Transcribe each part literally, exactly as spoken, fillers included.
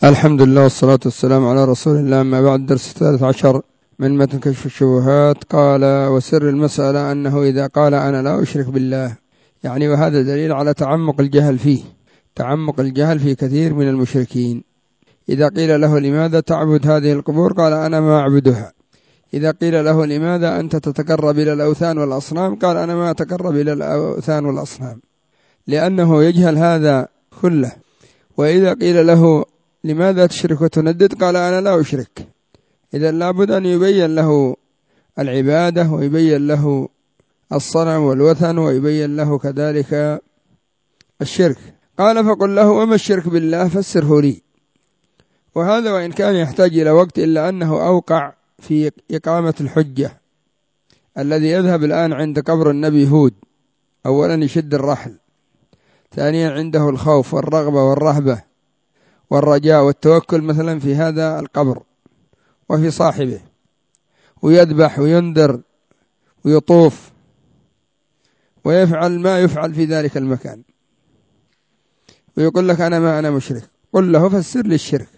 الحمد لله والصلاة والسلام على رسول الله. أما بعد، الدرس الثالث عشر من متن كشف الشبهات. قال: وسر المسألة أنه إذا قال أنا لا أشرك بالله، يعني وهذا دليل على تعمق الجهل فيه تعمق الجهل في كثير من المشركين. إذا قيل له لماذا تعبد هذه القبور قال أنا ما أعبدها. إذا قيل له لماذا أنت تتقرب إلى الأوثان والأصنام قال أنا ما أتقرب إلى الأوثان والأصنام، لأنه يجهل هذا كله. وإذا قيل له لماذا تشرك وتندد قال أنا لا أشرك. إذا لابد أن يبين له العبادة ويبين له الصنم والوثن ويبين له كذلك الشرك. قال: فقل له وما الشرك بالله فسره لي. وهذا وإن كان يحتاج إلى وقت إلا أنه أوقع في إقامة الحجة. الذي يذهب الآن عند قبر النبي هود أولا يشد الرحل، ثانيا عنده الخوف والرغبة والرهبة والرجاء والتوكل مثلا في هذا القبر وفي صاحبه، ويذبح وينذر ويطوف ويفعل ما يفعل في ذلك المكان، ويقول لك أنا ما أنا مشرك. قل له فسر لي الشرك،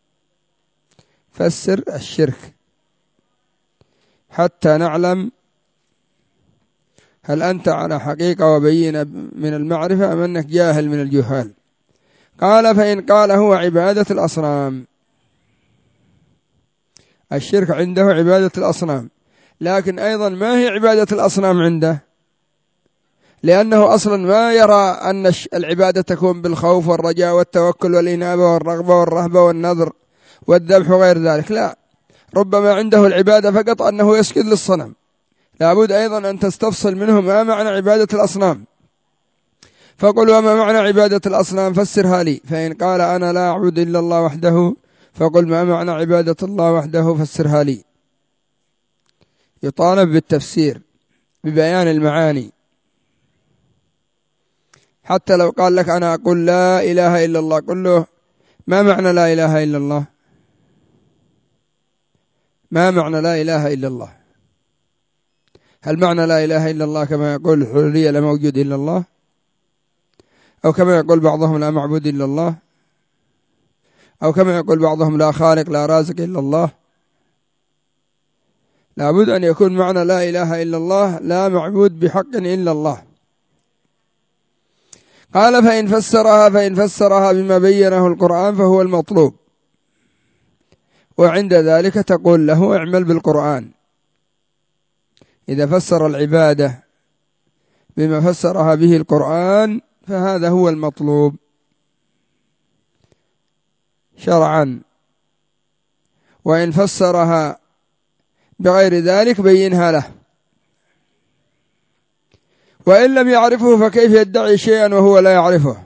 فسر الشرك حتى نعلم هل أنت على حقيقة وبينة من المعرفة أم أنك جاهل من الجهال. قال: فإن قال هو عبادة الأصنام، الشرك عنده عبادة الأصنام، لكن أيضا ما هي عبادة الأصنام عنده؟ لأنه أصلا ما يرى أن العبادة تكون بالخوف والرجاء والتوكل والإنابة والرغبة والرهبة والنذر والذبح وغير ذلك، لا، ربما عنده العبادة فقط أنه يسجد للصنم. لابد أيضا أن تستفصل منه ما معنى عبادة الأصنام. فقل وما معنى عبادة الأصنام فسرها لي. فإن قال أنا لا أعبد إلا الله وحده فقل ما معنى عبادة الله وحده فسرها لي. يطالب بالتفسير ببيان المعاني. حتى لو قال لك أنا أقول لا إله إلا الله، قل له ما معنى لا إله إلا الله؟ ما معنى لا إله إلا الله؟ هل معنى لا إله إلا الله كما يقول الحلولية لا موجود إلا الله، أو كما يقول بعضهم لا معبود إلا الله، أو كما يقول بعضهم لا خالق لا رازق إلا الله؟ لابد أن يكون معنى لا إله إلا الله لا معبود بحق إلا الله. قال: فإن فسرها فإن فسرها بما بينه القرآن فهو المطلوب، وعند ذلك تقول له اعمل بالقرآن. إذا فسر العبادة بما فسرها به القرآن فهذا هو المطلوب شرعا. وإن فسرها بغير ذلك بينها له. وإن لم يعرفه فكيف يدعي شيئا وهو لا يعرفه؟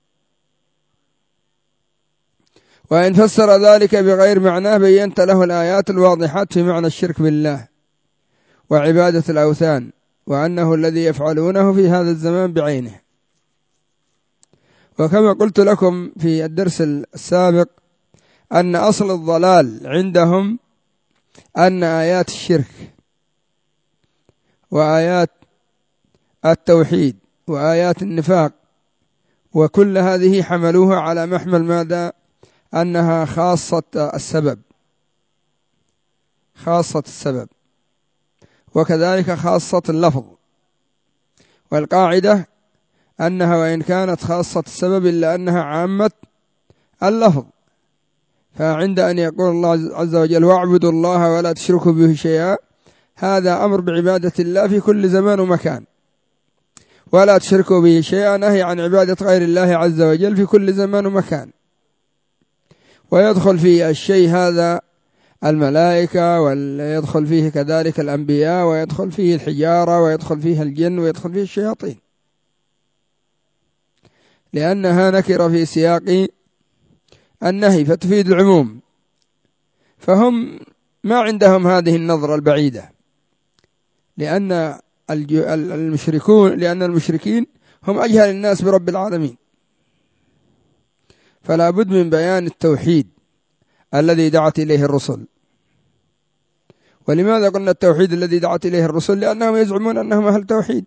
وإن فسر ذلك بغير معناه بينت له الآيات الواضحات في معنى الشرك بالله وعبادة الأوثان، وأنه الذي يفعلونه في هذا الزمان بعينه. وكما قلت لكم في الدرس السابق أن أصل الضلال عندهم أن آيات الشرك وآيات التوحيد وآيات النفاق وكل هذه حملوها على محمل ماذا؟ أنها خاصة السبب خاصة السبب وكذلك خاصة اللفظ. والقاعدة أنها وإن كانت خاصة السبب إلا أنها عامة اللفظ. فعند أن يقول الله عز وجل واعبدوا الله ولا تشركوا به شيئا، هذا أمر بعبادة الله في كل زمان ومكان، ولا تشركوا به شيئا نهي عن عبادة غير الله عز وجل في كل زمان ومكان. ويدخل في الشيء هذا الملائكة، ويدخل فيه كذلك الأنبياء، ويدخل فيه الحجارة، ويدخل فيه الجن، ويدخل فيه الشياطين، لأنها نكرة في سياق النهي فتفيد العموم. فهم ما عندهم هذه النظرة البعيدة، لأن المشركون لأن المشركين هم أجهل الناس برب العالمين. فلا بد من بيان التوحيد الذي دعت إليه الرسل. ولماذا قلنا التوحيد الذي دعت إليه الرسل؟ لأنهم يزعمون أنهم أهل توحيد،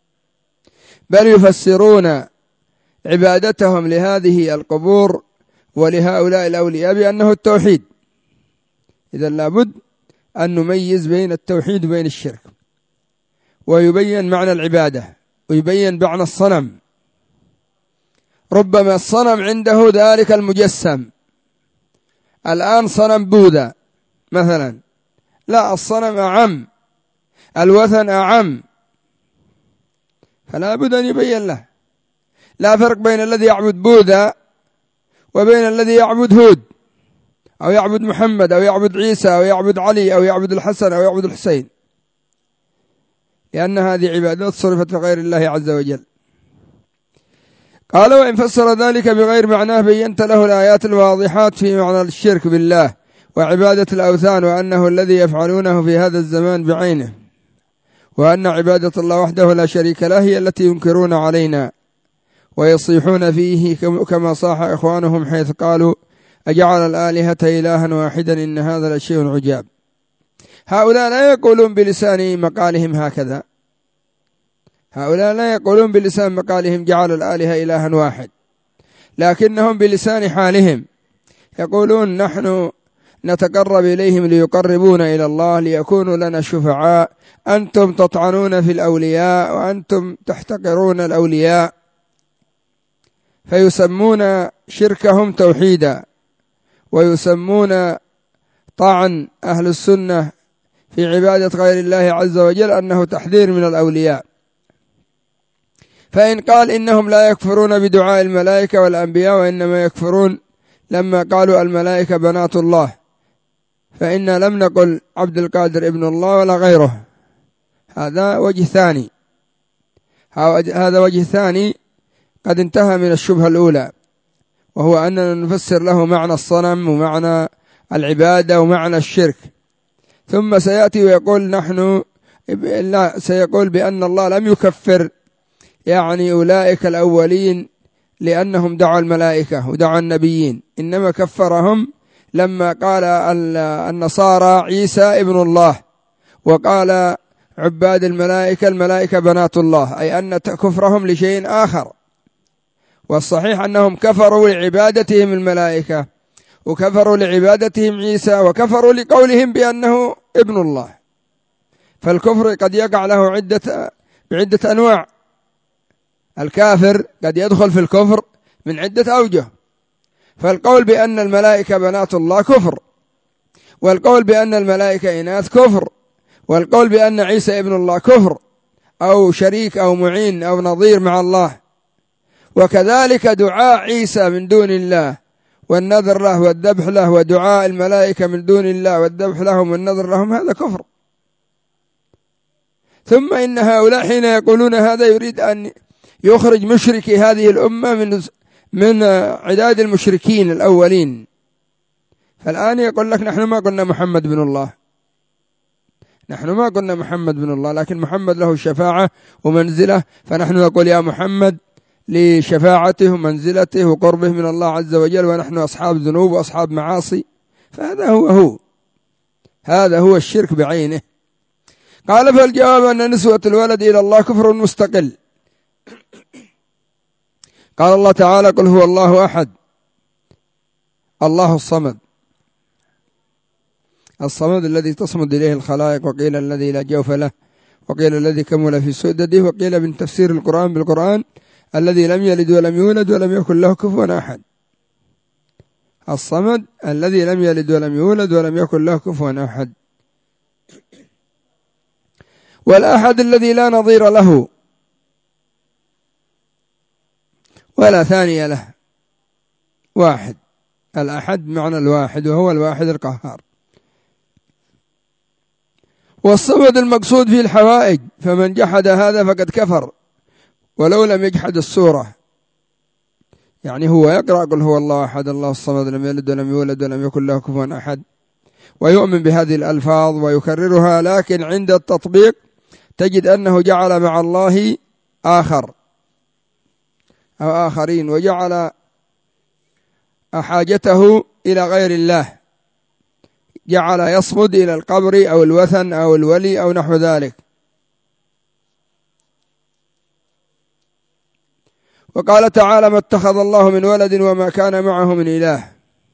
بل يفسرون عبادتهم لهذه القبور ولهؤلاء الأولياء بأنه التوحيد. إذا لابد أن نميز بين التوحيد وبين الشرك، ويبين معنى العبادة ويبين معنى الصنم. ربما الصنم عنده ذلك المجسم، الآن صنم بوذا مثلا، لا، الصنم أعم، الوثن أعم، فلا بد أن يبين له. لا فرق بين الذي يعبد بوذا وبين الذي يعبد هود أو يعبد محمد أو يعبد عيسى أو يعبد علي أو يعبد الحسن أو يعبد الحسين، لأن هذه عبادات صرفت لغير الله عز وجل. قال: وإن فسر ذلك بغير معناه بينت له الآيات الواضحات في معنى الشرك بالله وعبادة الأوثان، وأنه الذي يفعلونه في هذا الزمان بعينه، وأن عبادة الله وحده لا شريك له هي التي ينكرون علينا ويصيحون فيه، كما صاح إخوانهم حيث قالوا: أجعل الآلهة إلها واحدا إن هذا لشيء عجاب. هؤلاء لا يقولون بلسان مقالهم هكذا، هؤلاء لا يقولون بلسان مقالهم جعل الآلهة إلها واحد، لكنهم بلسان حالهم يقولون: نحن نتقرب إليهم ليقربونا إلى الله، ليكونوا لنا شفعاء، أنتم تطعنون في الأولياء وأنتم تحتقرون الأولياء، فيسمون شركهم توحيدا، ويسمون طعن أهل السنة في عبادة غير الله عز وجل أنه تحذير من الأولياء. فإن قال إنهم لا يكفرون بدعاء الملائكة والأنبياء، وإنما يكفرون لما قالوا الملائكة بنات الله، فإنا لم نقل عبد القادر ابن الله ولا غيره. هذا وجه ثاني، هذا وجه ثاني قد انتهى من الشبهة الأولى، وهو أننا نفسر له معنى الصنم ومعنى العبادة ومعنى الشرك. ثم سيأتي ويقول نحن لا سيقول بأن الله لم يكفر يعني أولئك الأولين لأنهم دعوا الملائكة ودعوا النبيين، إنما كفرهم لما قال النصارى عيسى ابن الله، وقال عباد الملائكة الملائكة بنات الله، أي أن كفرهم لشيء آخر. والصحيح أنهم كفروا لعبادتهم الملائكة، وكفروا لعبادتهم عيسى، وكفروا لقولهم بأنه ابن الله. فالكفر قد يقع له عدة بعدة أنواع، الكافر قد يدخل في الكفر من عدة أوجه. فالقول بأن الملائكة بنات الله كفر، والقول بأن الملائكة إناث كفر، والقول بأن عيسى ابن الله كفر، أو شريك أو معين أو نظير مع الله. وكذلك دعاء عيسى من دون الله والنذر له والذبح له، ودعاء الملائكة من دون الله والذبح لهم والنذر لهم، هذا كفر. ثم إن هؤلاء حين يقولون هذا يريد أن يخرج مشركي هذه الأمة من من عداد المشركين الأولين. فالآن يقول لك نحن ما قلنا محمد بن الله، نحن ما قلنا محمد بن الله، لكن محمد له شفاعة ومنزلة، فنحن نقول يا محمد لشفاعته ومنزلته وقربه من الله عز وجل، ونحن أصحاب ذنوب وأصحاب معاصي. فهذا هو هو هذا هو الشرك بعينه. قال: فالجواب أن نسوة الولد إلى الله كفر مستقل. قال الله تعالى: قل هو الله أحد الله الصمد. الصمد الذي تصمد إليه الخلائق، وقيل الذي لا جوف له، وقيل الذي كمل في سؤدده، وقيل من تفسير القرآن بالقرآن الذي لم يلد ولم يولد ولم يكن له كفوا أحد. الصمد الذي لم يلد ولم يولد ولم يكن له كفوا أحد. والأحد الذي لا نظير له ولا ثاني له، واحد. الأحد معنى الواحد، وهو الواحد القهار. والصمد المقصود فيه الحوائج، فمن جحد هذا فقد كفر ولو لم يجحد السورة. يعني هو يقرأ قل هو الله أحد الله الصمد لم يلد ولم يولد ولم يكن له كفوا أحد، ويؤمن بهذه الألفاظ ويكررها، لكن عند التطبيق تجد أنه جعل مع الله آخر أو آخرين، وجعل حاجته إلى غير الله، جعل يصمد إلى القبر أو الوثن أو الولي أو نحو ذلك. وقال تعالى ما اتخذ الله من ولد وما كان معه من إله.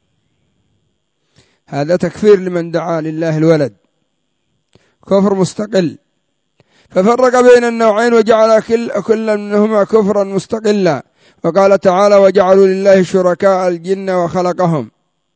هذا تكفير لمن دعا لله الولد، كفر مستقل، ففرق بين النوعين وجعل كل, كل منهما كفرا مستقلا. وقال تعالى وجعلوا لله شركاء الجن وخلقهم،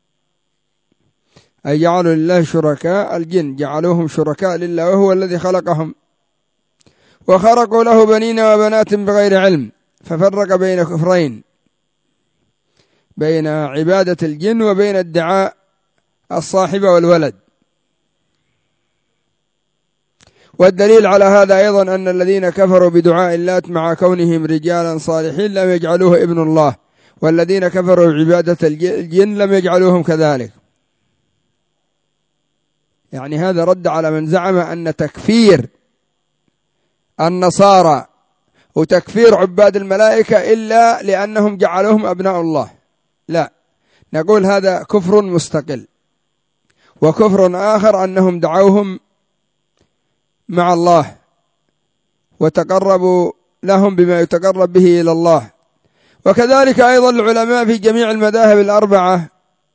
أي جعلوا لله شركاء الجن، جعلوهم شركاء لله وهو الذي خلقهم، وخرقوا له بنين وبنات بغير علم، ففرق بين كفرين، بين عبادة الجن وبين ادعاء الصاحب والولد. والدليل على هذا أيضا أن الذين كفروا بدعاء اللات مع كونهم رجالا صالحين لم يجعلوه ابن الله، والذين كفروا بعبادة الجن لم يجعلوهم كذلك. يعني هذا رد على من زعم أن تكفير النصارى وتكفير عباد الملائكة إلا لأنهم جعلوهم أبناء الله. لا، نقول هذا كفر مستقل. وكفر آخر أنهم دعوهم مع الله وتقربوا لهم بما يتقرب به إلى الله. وكذلك أيضا العلماء في جميع المذاهب الأربعة،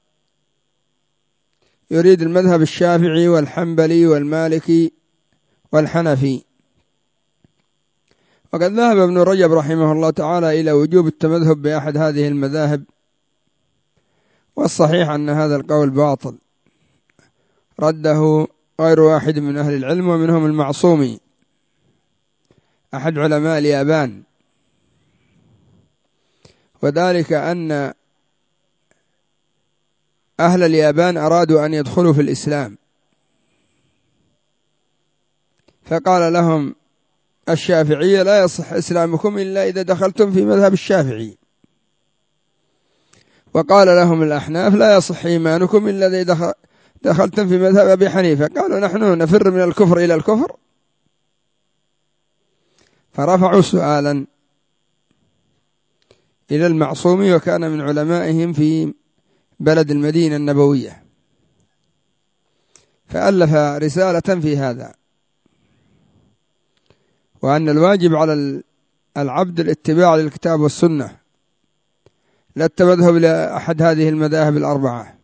يريد المذهب الشافعي والحنبلي والمالكي والحنفي. وقد ذهب ابن رجب رحمه الله تعالى إلى وجوب التمذهب بأحد هذه المذاهب، والصحيح أن هذا القول باطل، رده غير واحد من أهل العلم، ومنهم المعصومي أحد علماء اليابان، وذلك أن أهل اليابان أرادوا أن يدخلوا في الإسلام، فقال لهم الشافعية لا يصح إسلامكم إلا إذا دخلتم في مذهب الشافعي، وقال لهم الأحناف لا يصح إيمانكم إلا إذا دخلتم في مذهب أبي حنيفة. قالوا نحن نفر من الكفر إلى الكفر، فرفعوا سؤالا إلى المعصومي، وكان من علمائهم في بلد المدينة النبوية، فألف رسالة في هذا، وأن الواجب على العبد الاتباع للكتاب والسنة، لا التمذهب لأحد هذه المذاهب الأربعة،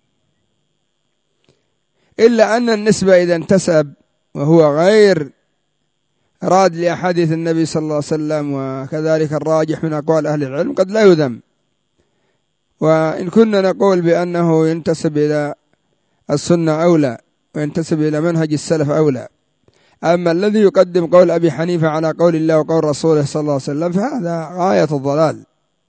إلا أن النسبة إذا انتسب وهو غير راد لأحاديث النبي صلى الله عليه وسلم، وكذلك الراجح من أقوال أهل العلم، قد لا يذم. وإن كنا نقول بأنه ينتسب إلى السنة أولى وينتسب إلى منهج السلف أولى، أما الذي يقدم قول أبي حنيفة على قول الله وقول رسوله صلى الله عليه وسلم فهذا غاية الضلال.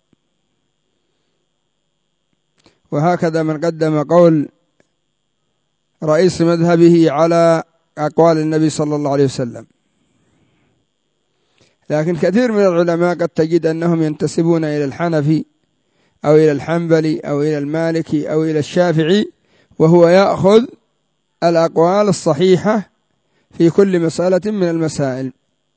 وهكذا من قدم قول رئيس مذهبه على أقوال النبي صلى الله عليه وسلم. لكن كثير من العلماء قد تجد أنهم ينتسبون إلى الحنفي أو إلى الحنبلي أو إلى المالكي أو إلى الشافعي، وهو يأخذ الأقوال الصحيحة في كل مسألة من المسائل.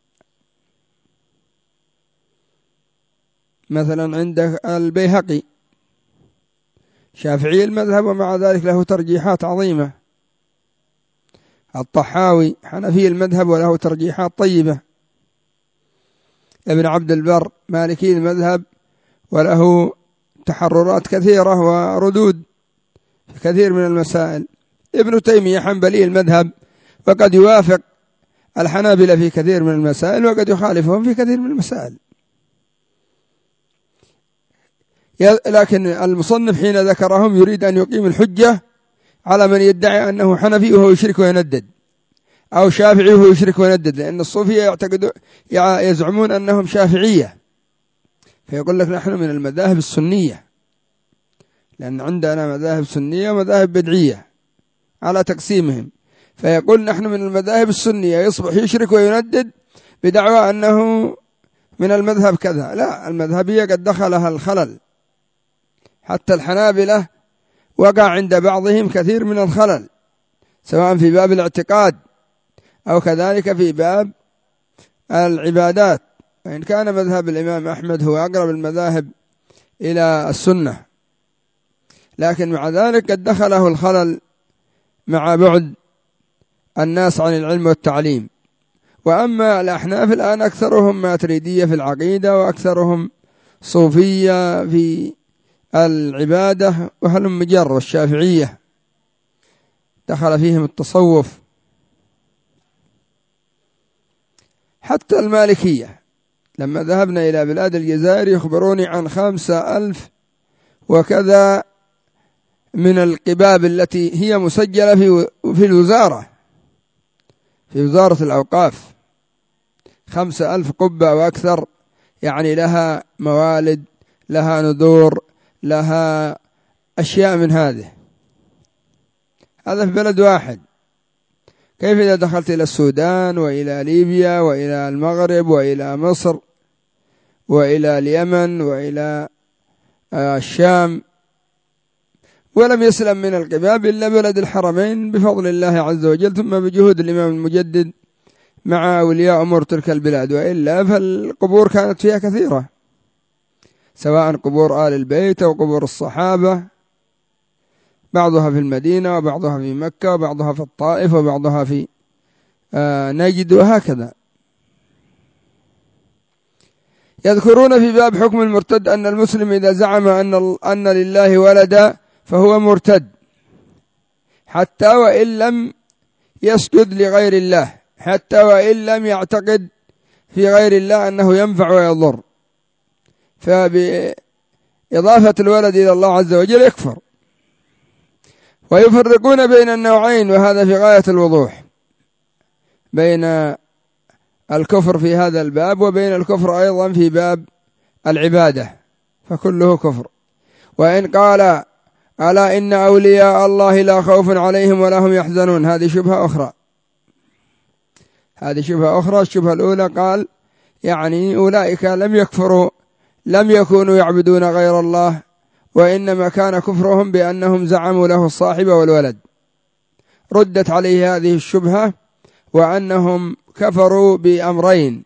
مثلا عند البيهقي شافعي المذهب ومع ذلك له ترجيحات عظيمة، الطحاوي حنفي المذهب وله ترجيحات طيبة، ابن عبد البر مالكي المذهب وله تحررات كثيرة وردود في كثير من المسائل، ابن تيمية حنبلي المذهب وقد يوافق الحنابلة في كثير من المسائل وقد يخالفهم في كثير من المسائل. لكن المصنف حين ذكرهم يريد أن يقيم الحجة على من يدعي أنه حنفي وهو يشرك ويندد، أو شافعي وهو يشرك ويندد، لأن الصوفية يعتقدون يزعمون أنهم شافعية، فيقول لك نحن من المذاهب السنية، لأن عندنا مذاهب سنية ومذاهب بدعية على تقسيمهم، فيقول نحن من المذاهب السنية، يصبح يشرك ويندد بدعوى أنه من المذهب كذا. لا، المذهبية قد دخلها الخلل، حتى الحنابلة وقع عند بعضهم كثير من الخلل، سواء في باب الاعتقاد أو كذلك في باب العبادات، وإن كان مذهب الإمام أحمد هو أقرب المذاهب إلى السنة، لكن مع ذلك قد دخله الخلل مع بعد الناس عن العلم والتعليم. وأما الأحناف الآن أكثرهم ماتريدية في العقيدة، وأكثرهم صوفية في العبادة وهلم جر، والشافعية دخل فيهم التصوف، حتى المالكية. لما ذهبنا إلى بلاد الجزائر يخبروني عن خمسة ألف وكذا من القباب التي هي مسجلة في في الوزارة في وزارة الأوقاف، خمسة ألف قبة وأكثر، يعني لها موالد، لها نذور، لها أشياء من هذه. هذا في بلد واحد. كيف إذا دخلت إلى السودان وإلى ليبيا وإلى المغرب وإلى مصر وإلى اليمن وإلى الشام؟ ولم يسلم من القباب إلا بلد الحرمين بفضل الله عز وجل، ثم بجهود الإمام المجدد مع أولياء أمور تلك البلاد، وإلا فالقبور كانت فيها كثيرة، سواء قبور آل البيت أو قبور الصحابة، بعضها في المدينة وبعضها في مكة وبعضها في الطائف وبعضها في نجد، وهكذا. يذكرون في باب حكم المرتد أن المسلم إذا زعم أن أن لله ولدا فهو مرتد، حتى وإن لم يسجد لغير الله، حتى وإن لم يعتقد في غير الله أنه ينفع ويضر، فبإضافة الولد إلى الله عز وجل يكفر. ويفرقون بين النوعين، وهذا في غاية الوضوح، بين الكفر في هذا الباب وبين الكفر أيضا في باب العبادة، فكله كفر. وإن قال ألا إن أولياء الله لا خوف عليهم ولا هم يحزنون، هذه شبهة أخرى، هذه شبهة أخرى. الشبهة الأولى قال يعني أولئك لم يكفروا، لم يكونوا يعبدون غير الله، وإنما كان كفرهم بأنهم زعموا له الصاحب والولد. ردت عليه هذه الشبهة، وأنهم كفروا بأمرين: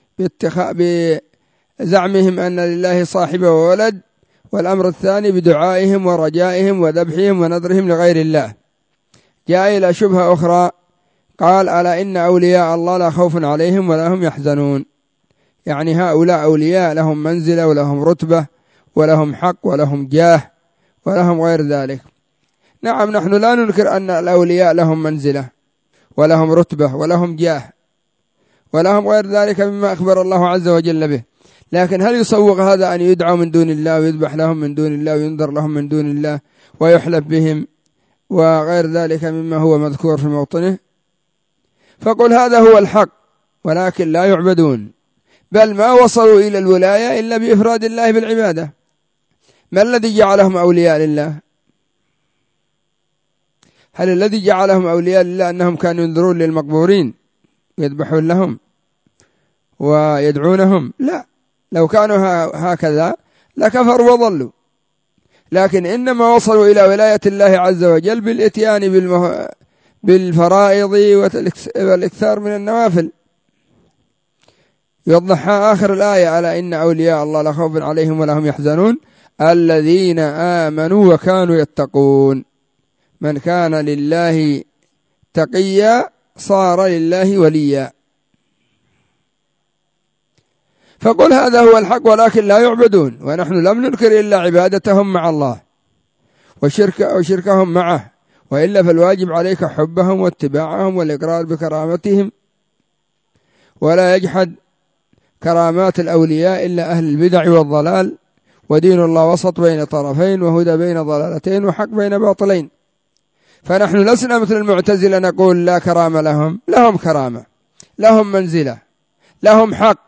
بزعمهم أن لله صاحب وولد، والأمر الثاني بدعائهم ورجائهم وذبحهم ونذرهم لغير الله. جاء إلى شبهة أخرى قال ألا إن أولياء الله لا خوف عليهم ولا هم يحزنون، يعني هؤلاء أولياء لهم منزلة ولهم رتبة ولهم حق ولهم جاه ولهم غير ذلك. نعم، نحن لا ننكر أن الأولياء لهم منزلة ولهم رتبة ولهم جاه ولهم غير ذلك مما أخبر الله عز وجل به، لكن هل يسوغ هذا أن يدعوا من دون الله ويذبح لهم من دون الله وينذر لهم من دون الله ويحلف بهم وغير ذلك مما هو مذكور في موطنه؟ فقل هذا هو الحق، ولكن لا يعبدون، بل ما وصلوا إلى الولاية إلا بإفراد الله بالعبادة. ما الذي جعلهم أولياء لله؟ هل الذي جعلهم أولياء لله أنهم كانوا ينذرون للمقبورين ويذبحون لهم ويدعونهم؟ لا، لو كانوا هكذا لكفروا وضلوا، لكن إنما وصلوا إلى ولاية الله عز وجل بالإتيان بالمه... بالفرائض والإكثار من النوافل. يوضحها آخر الآية: على إن أولياء الله لا خوف عليهم ولا هم يحزنون الذين آمنوا وكانوا يتقون. من كان لله تقيا صار لله وليا. فقل هذا هو الحق، ولكن لا يعبدون، ونحن لم ننكر إلا عبادتهم مع الله وشرك وشركهم معه، وإلا فالواجب عليك حبهم واتباعهم والإقرار بكرامتهم، ولا يجحد كرامات الأولياء إلا أهل البدع والضلال. ودين الله وسط بين طرفين، وهدى بين ضلالتين، وحق بين باطلين. فنحن لسنا مثل المعتزلة نقول لا كرامة لهم، لهم كرامة، لهم منزلة، لهم حق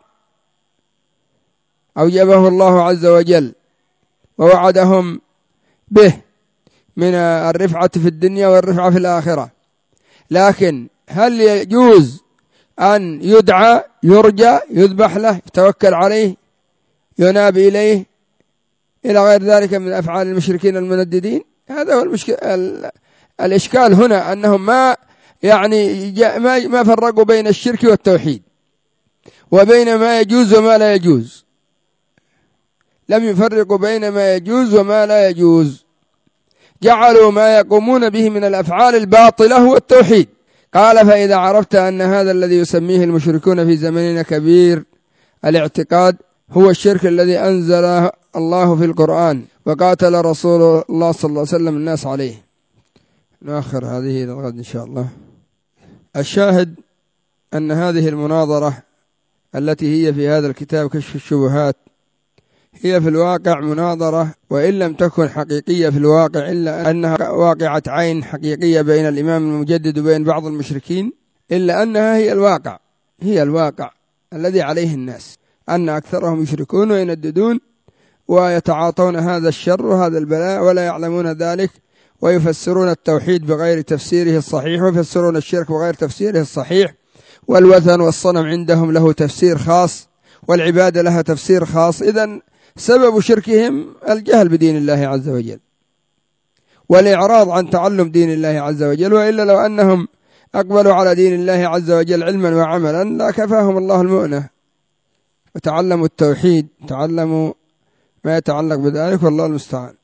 أوجبه الله عز وجل ووعدهم به من الرفعة في الدنيا والرفعة في الآخرة. لكن هل يجوز أن يدعى، يرجى، يذبح له، يتوكل عليه، يناب إليه إلى غير ذلك من أفعال المشركين المنددين؟ هذا هو المشكل. الإشكال هنا أنهم ما يعني ما ما فرقوا بين الشرك والتوحيد وبين ما يجوز وما لا يجوز، لم يفرقوا بين ما يجوز وما لا يجوز، جعلوا ما يقومون به من الأفعال الباطلة هو التوحيد. قال: فإذا عرفت أن هذا الذي يسميه المشركون في زمننا كبير الاعتقاد هو الشرك الذي أنزل الله في القرآن وقاتل رسول الله صلى الله عليه وسلم الناس عليه. نؤخر هذه إلى الغد إن شاء الله. الشاهد أن هذه المناظرة التي هي في هذا الكتاب كشف الشبهات هي في الواقع مناظرة، وإن لم تكن حقيقية في الواقع إلا أنها واقعة عين حقيقية بين الإمام المجدد وبين بعض المشركين، إلا أنها هي الواقع، هي الواقع الذي عليه الناس، أن أكثرهم يشركون وينددون ويتعاطون هذا الشر وهذا البلاء ولا يعلمون ذلك، ويفسرون التوحيد بغير تفسيره الصحيح، ويفسرون الشرك بغير تفسيره الصحيح، والوثن والصنم عندهم له تفسير خاص، والعبادة لها تفسير خاص. إذن سبب شركهم الجهل بدين الله عز وجل والإعراض عن تعلم دين الله عز وجل، وإلا لو أنهم أقبلوا على دين الله عز وجل علما وعملا لا كفاهم الله المؤنة، وتعلموا التوحيد، تعلموا ما يتعلق بذلك، والله المستعان.